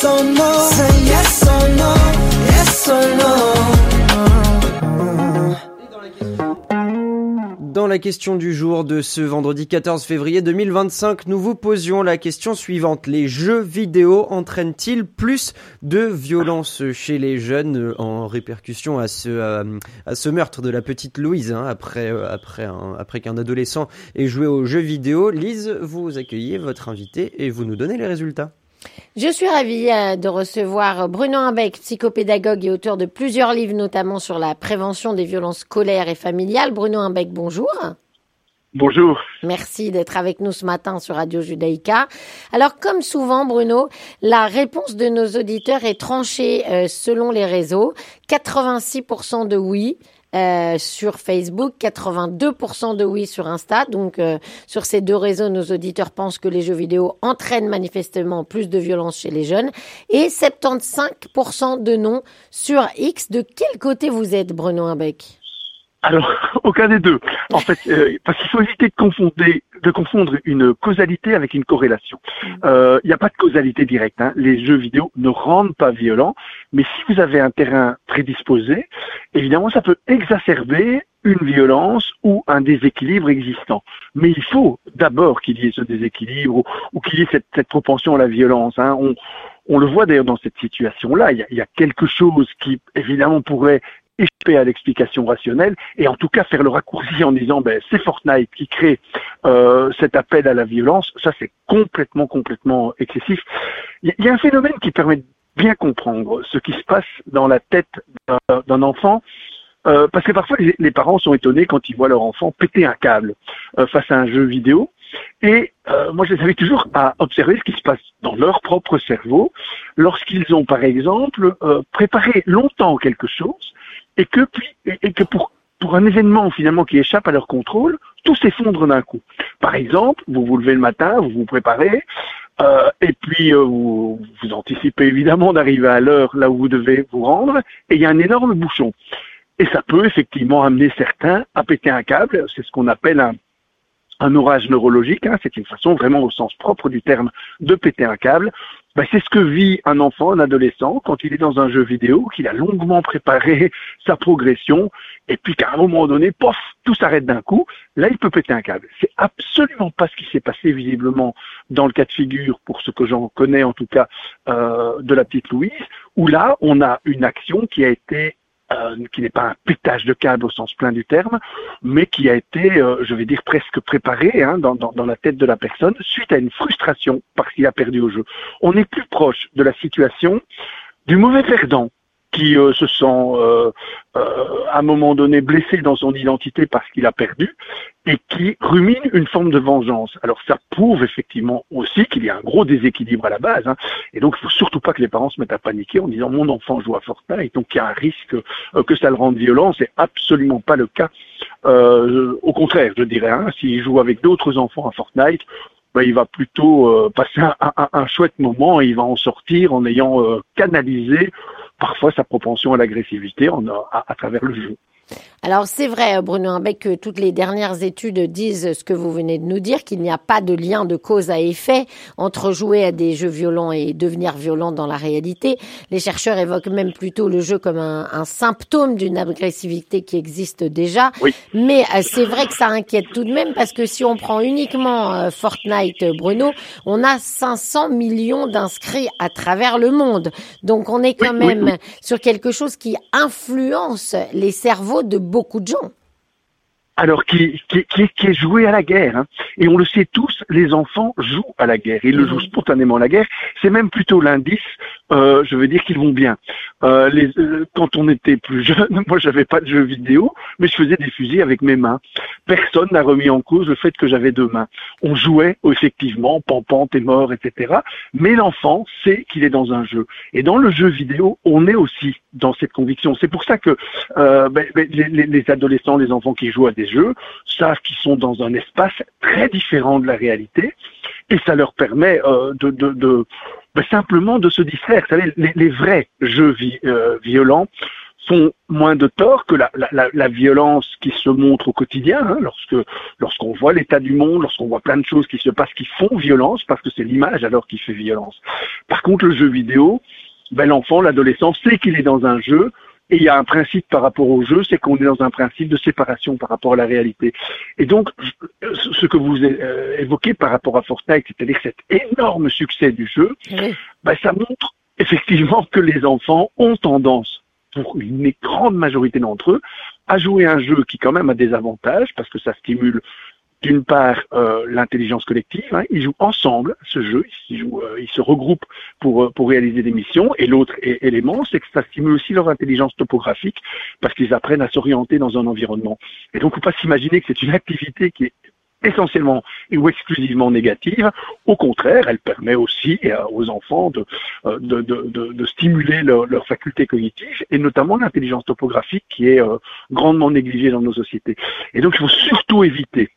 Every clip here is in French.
or no. Say yes or no, yes or no. Dans la question du jour de ce vendredi 14 février 2025, nous vous posions la question suivante. Les jeux vidéo entraînent-ils plus de violence chez les jeunes en répercussion à ce meurtre de la petite Louise après qu'un adolescent ait joué aux jeux vidéo? Lise, vous accueillez votre invité et vous nous donnez les résultats. Je suis ravie de recevoir Bruno Imbeck, psychopédagogue et auteur de plusieurs livres, notamment sur la prévention des violences scolaires et familiales. Bruno Imbeck, bonjour. Bonjour. Merci d'être avec nous ce matin sur Radio Judaïka. Alors, comme souvent, Bruno, la réponse de nos auditeurs est tranchée selon les réseaux. 86% de oui. Sur Facebook, 82% de oui sur Insta. Donc, sur ces deux réseaux, nos auditeurs pensent que les jeux vidéo entraînent manifestement plus de violence chez les jeunes. Et 75% de non sur X. De quel côté vous êtes, Bruno Imbeck? Alors, aucun des deux. En fait, parce qu'il faut éviter de confondre une causalité avec une corrélation. Il n'y a pas de causalité directe. Les jeux vidéo ne rendent pas violents, mais si vous avez un terrain prédisposé, évidemment, ça peut exacerber une violence ou un déséquilibre existant. Mais il faut d'abord qu'il y ait ce déséquilibre ou qu'il y ait cette propension à la violence. On le voit d'ailleurs dans cette situation-là. Il y a quelque chose qui, évidemment, pourrait échapper à l'explication rationnelle et en tout cas faire le raccourci en disant c'est Fortnite qui crée cet appel à la violence. Ça, c'est complètement excessif. Il y a un phénomène qui permet de bien comprendre ce qui se passe dans la tête d'un enfant, parce que parfois les parents sont étonnés quand ils voient leur enfant péter un câble face à un jeu vidéo. Et moi, je les invite toujours à observer ce qui se passe dans leur propre cerveau lorsqu'ils ont, par exemple, préparé longtemps quelque chose et que pour un événement finalement qui échappe à leur contrôle, tout s'effondre d'un coup. Par exemple, vous vous levez le matin, vous vous préparez, et puis vous anticipez évidemment d'arriver à l'heure là où vous devez vous rendre, et il y a un énorme bouchon. Et ça peut effectivement amener certains à péter un câble. C'est ce qu'on appelle un orage neurologique. C'est une façon vraiment au sens propre du terme de péter un câble. C'est ce que vit un enfant, un adolescent, quand il est dans un jeu vidéo, qu'il a longuement préparé sa progression, et puis qu'à un moment donné, pof, tout s'arrête d'un coup. Là, il peut péter un câble. C'est absolument pas ce qui s'est passé visiblement dans le cas de figure, pour ce que j'en connais en tout cas, de la petite Louise, où là, on a une action qui a été qui n'est pas un pétage de câble au sens plein du terme, mais qui a été, je vais dire, presque préparé dans la tête de la personne suite à une frustration parce qu'il a perdu au jeu. On est plus proche de la situation du mauvais perdant qui se sent à un moment donné blessé dans son identité parce qu'il a perdu et qui rumine une forme de vengeance. Alors ça prouve effectivement aussi qu'il y a un gros déséquilibre à la base, et donc il faut surtout pas que les parents se mettent à paniquer en disant mon enfant joue à Fortnite, donc il y a un risque que ça le rende violent. C'est absolument pas le cas. Au contraire, je dirais, s'il joue avec d'autres enfants à Fortnite, il va plutôt passer un chouette moment et il va en sortir en ayant canalisé parfois sa propension à l'agressivité à travers le jeu. Alors c'est vrai, Bruno Imbeck, que toutes les dernières études disent ce que vous venez de nous dire, qu'il n'y a pas de lien de cause à effet entre jouer à des jeux violents et devenir violent dans la réalité. Les chercheurs évoquent même plutôt le jeu comme un symptôme d'une agressivité qui existe déjà. Oui. Mais c'est vrai que ça inquiète tout de même, parce que si on prend uniquement Fortnite, Bruno, on a 500 millions d'inscrits à travers le monde. Donc on est quand même sur quelque chose qui influence les cerveaux de beaucoup de gens. Alors, qui est joué à la guerre. Et on le sait tous, les enfants jouent à la guerre. Ils le jouent spontanément à la guerre. C'est même plutôt l'indice, je veux dire, qu'ils vont bien. Quand on était plus jeune, moi, j'avais pas de jeux vidéo, mais je faisais des fusils avec mes mains. Personne n'a remis en cause le fait que j'avais deux mains. On jouait, effectivement, pan, t'es mort, etc. Mais l'enfant sait qu'il est dans un jeu. Et dans le jeu vidéo, on est aussi dans cette conviction. C'est pour ça que les adolescents, les enfants qui jouent à des jeux savent qu'ils sont dans un espace très différent de la réalité, et ça leur permet simplement de se distraire. Vous savez, les vrais jeux violents font moins de tort que la violence qui se montre au quotidien, hein, lorsqu'on voit l'état du monde, lorsqu'on voit plein de choses qui se passent qui font violence, parce que c'est l'image alors qui fait violence. Par contre, le jeu vidéo, l'enfant, l'adolescent sait qu'il est dans un jeu, et il y a un principe par rapport au jeu, c'est qu'on est dans un principe de séparation par rapport à la réalité. Et donc, ce que vous évoquez par rapport à Fortnite, c'est-à-dire cet énorme succès du jeu, ça montre effectivement que les enfants ont tendance, pour une grande majorité d'entre eux, à jouer un jeu qui quand même a des avantages, parce que ça stimule d'une part l'intelligence collective, hein, ils jouent ensemble ce jeu, ils se regroupent pour réaliser des missions, et l'autre élément, c'est que ça stimule aussi leur intelligence topographique, parce qu'ils apprennent à s'orienter dans un environnement. Et donc, il ne faut pas s'imaginer que c'est une activité qui est essentiellement ou exclusivement négative. Au contraire, elle permet aussi aux enfants de stimuler leurs facultés cognitives, et notamment l'intelligence topographique qui est grandement négligée dans nos sociétés. Et donc, il faut surtout éviter,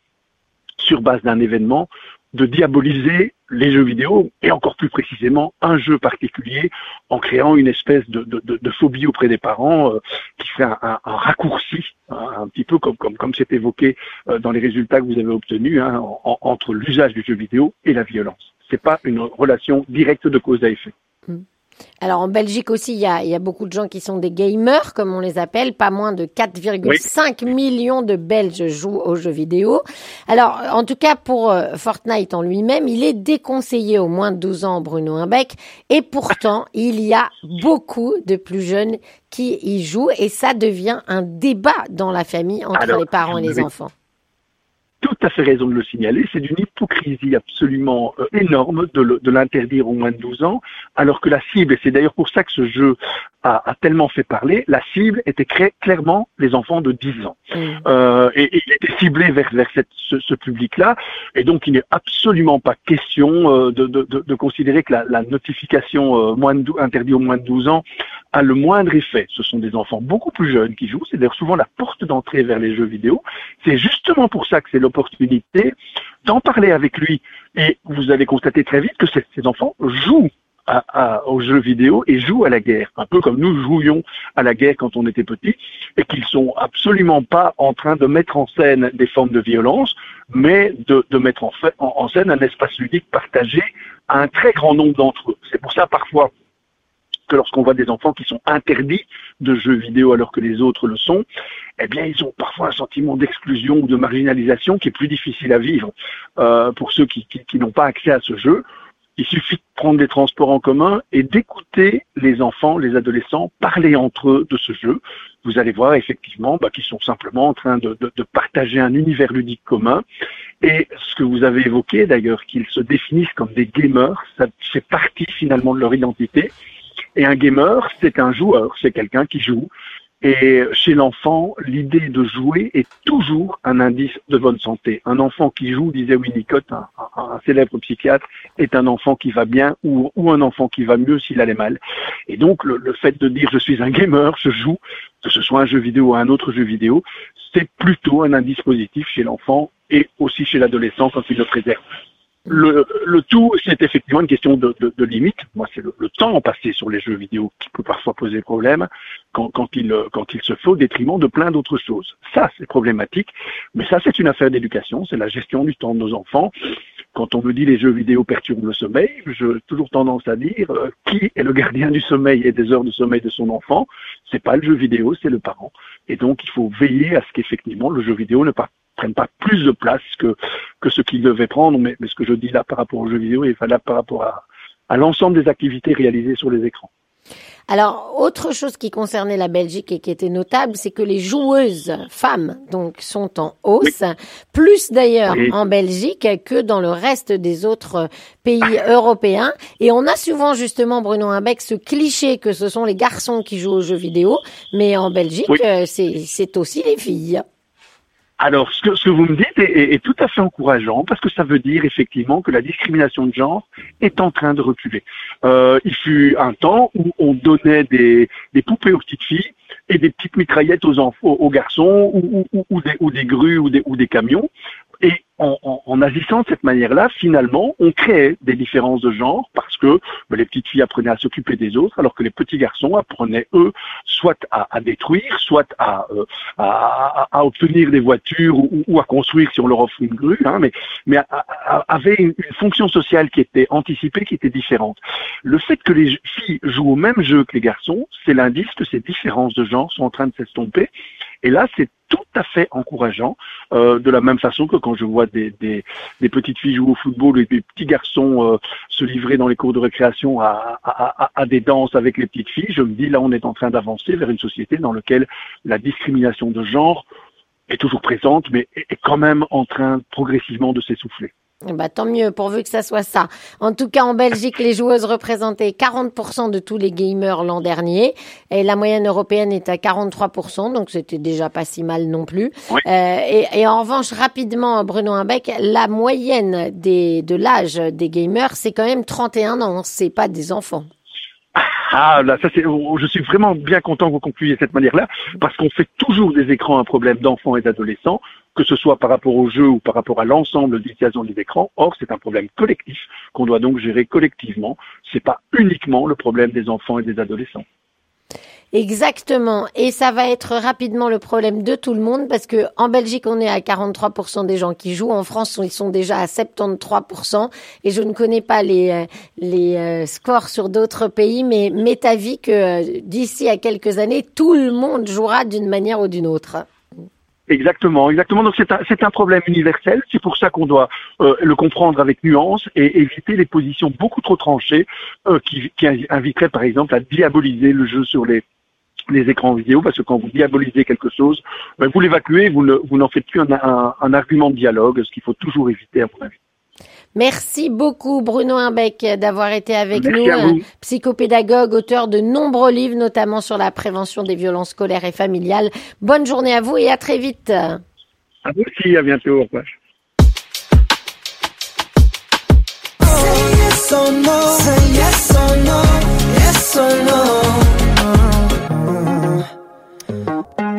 sur base d'un événement, de diaboliser les jeux vidéo, et encore plus précisément un jeu particulier, en créant une espèce de phobie auprès des parents qui fait un raccourci, un petit peu comme c'est évoqué dans les résultats que vous avez obtenus, hein, entre l'usage du jeu vidéo et la violence. C'est pas une relation directe de cause à effet. Alors en Belgique aussi, il y a beaucoup de gens qui sont des gamers, comme on les appelle. Pas moins de 4,5 millions de Belges jouent aux jeux vidéo. Alors en tout cas pour Fortnite en lui-même, il est déconseillé aux moins de 12 ans, Bruno Imbeck. Et pourtant, il y a beaucoup de plus jeunes qui y jouent. Et ça devient un débat dans la famille entre les parents et les enfants. Tout à fait raison de le signaler, c'est d'une hypocrisie absolument énorme de l'interdire aux moins de 12 ans, alors que la cible, et c'est d'ailleurs pour ça que ce jeu a tellement fait parler, la cible était clairement les enfants de 10 ans. Et il était ciblé vers ce public-là, et donc il n'est absolument pas question de considérer que la notification interdit aux moins de 12 ans a le moindre effet. Ce sont des enfants beaucoup plus jeunes qui jouent, c'est d'ailleurs souvent la porte d'entrée vers les jeux vidéo. C'est justement pour ça que c'est l'opportunité d'en parler avec lui. Et vous allez constater très vite que ces enfants jouent aux jeux vidéo et jouent à la guerre, un peu comme nous jouions à la guerre quand on était petits, et qu'ils sont absolument pas en train de mettre en scène des formes de violence, mais de mettre en scène un espace ludique partagé à un très grand nombre d'entre eux. C'est pour ça parfois que lorsqu'on voit des enfants qui sont interdits de jeux vidéo alors que les autres le sont, eh bien, ils ont parfois un sentiment d'exclusion ou de marginalisation qui est plus difficile à vivre pour ceux qui n'ont pas accès à ce jeu. Il suffit de prendre des transports en commun et d'écouter les enfants, les adolescents parler entre eux de ce jeu. Vous allez voir effectivement qu'ils sont simplement en train de partager un univers ludique commun. Et ce que vous avez évoqué d'ailleurs, qu'ils se définissent comme des gamers, ça fait partie finalement de leur identité. Et un gamer, c'est un joueur, c'est quelqu'un qui joue. Et chez l'enfant, l'idée de jouer est toujours un indice de bonne santé. Un enfant qui joue, disait Winnicott, un célèbre psychiatre, est un enfant qui va bien ou un enfant qui va mieux s'il allait mal. Et donc, le fait de dire « je suis un gamer, je joue », que ce soit un jeu vidéo ou un autre jeu vidéo, c'est plutôt un indice positif chez l'enfant et aussi chez l'adolescent quand il le préserve. Le tout, c'est effectivement une question de limite. Moi, c'est le temps passé sur les jeux vidéo qui peut parfois poser problème quand il se fait au détriment de plein d'autres choses. Ça, c'est problématique. Mais ça, c'est une affaire d'éducation. C'est la gestion du temps de nos enfants. Quand on me dit les jeux vidéo perturbent le sommeil, j'ai toujours tendance à dire qui est le gardien du sommeil et des heures de sommeil de son enfant. C'est pas le jeu vidéo, c'est le parent. Et donc, il faut veiller à ce qu'effectivement le jeu vidéo ne prenne pas plus de place que ce qu'il devait prendre, mais ce que je dis là par rapport aux jeux vidéo est valable par rapport à l'ensemble des activités réalisées sur les écrans. Alors, autre chose qui concernait la Belgique et qui était notable, c'est que les joueuses femmes donc sont en hausse, plus d'ailleurs en Belgique que dans le reste des autres pays européens. Et on a souvent justement, Bruno Imbeck, ce cliché que ce sont les garçons qui jouent aux jeux vidéo, mais en Belgique, c'est aussi les filles. Alors, ce que vous me dites est tout à fait encourageant parce que ça veut dire effectivement que la discrimination de genre est en train de reculer. Il fut un temps où on donnait des poupées aux petites filles et des petites mitraillettes aux garçons ou des grues ou des camions. Et en agissant de cette manière-là, finalement, on créait des différences de genre parce que les petites filles apprenaient à s'occuper des autres, alors que les petits garçons apprenaient, eux, soit à détruire, soit à obtenir des voitures ou à construire si on leur offre une grue, mais avaient une fonction sociale qui était anticipée, qui était différente. Le fait que les filles jouent au même jeu que les garçons, c'est l'indice que ces différences de genre sont en train de s'estomper. Et là, c'est tout à fait encourageant, de la même façon que quand je vois des petites filles jouer au football et des petits garçons se livrer dans les cours de récréation à des danses avec les petites filles, je me dis là on est en train d'avancer vers une société dans laquelle la discrimination de genre est toujours présente, mais est quand même en train progressivement de s'essouffler. Tant mieux, pourvu que ça soit ça. En tout cas, en Belgique, les joueuses représentaient 40% de tous les gamers l'an dernier. Et la moyenne européenne est à 43%, donc c'était déjà pas si mal non plus. Oui. Et en revanche, rapidement, Bruno Imbeck, la moyenne de l'âge des gamers, c'est quand même 31 ans. C'est pas des enfants. Ah, là, je suis vraiment bien content que vous concluiez de cette manière-là, parce qu'on fait toujours des écrans un problème d'enfants et d'adolescents, que ce soit par rapport aux jeux ou par rapport à l'ensemble de l'utilisation des écrans. Or, c'est un problème collectif qu'on doit donc gérer collectivement. C'est pas uniquement le problème des enfants et des adolescents. Exactement. Et ça va être rapidement le problème de tout le monde parce que en Belgique, on est à 43% des gens qui jouent. En France, ils sont déjà à 73%. Et je ne connais pas les scores sur d'autres pays, mais m'est avis que d'ici à quelques années, tout le monde jouera d'une manière ou d'une autre. Exactement. Donc c'est un problème universel. C'est pour ça qu'on doit le comprendre avec nuance et éviter les positions beaucoup trop tranchées qui inviteraient par exemple à diaboliser le jeu sur les écrans vidéo, parce que quand vous diabolisez quelque chose, vous l'évacuez, vous n'en faites plus un argument de dialogue, ce qu'il faut toujours éviter à mon avis. Merci beaucoup Bruno Imbeck d'avoir été avec Merci nous, psychopédagogue, auteur de nombreux livres, notamment sur la prévention des violences scolaires et familiales. Bonne journée à vous et à très vite. À vous aussi, à bientôt, au revoir. Say yes or no. Say yes